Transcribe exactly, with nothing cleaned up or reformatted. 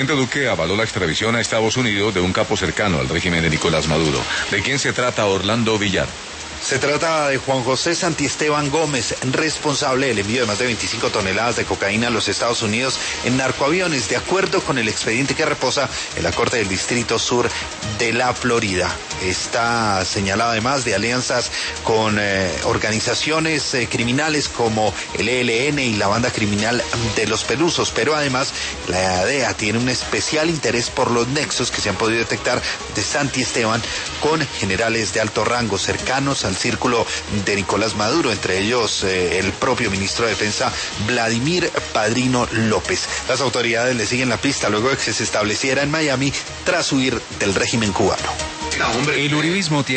El presidente Duque avaló la extradición a Estados Unidos de un capo cercano al régimen de Nicolás Maduro. ¿De quién se trata, Orlando Villar? Se trata de Juan José Santiesteban Gómez, responsable del envío de más de veinticinco toneladas de cocaína a los Estados Unidos en narcoaviones, de acuerdo con el expediente que reposa en la Corte del Distrito Sur de la Florida. Está señalado además de alianzas con eh, organizaciones eh, criminales como el E L N y la banda criminal de los Pelusos, pero además la D E A tiene un especial interés por los nexos que se han podido detectar de Santiesteban con generales de alto rango cercanos a al círculo de Nicolás Maduro, entre ellos eh, el propio ministro de Defensa Vladimir Padrino López. Las autoridades le siguen la pista luego de que se estableciera en Miami tras huir del régimen cubano. El uribismo tiene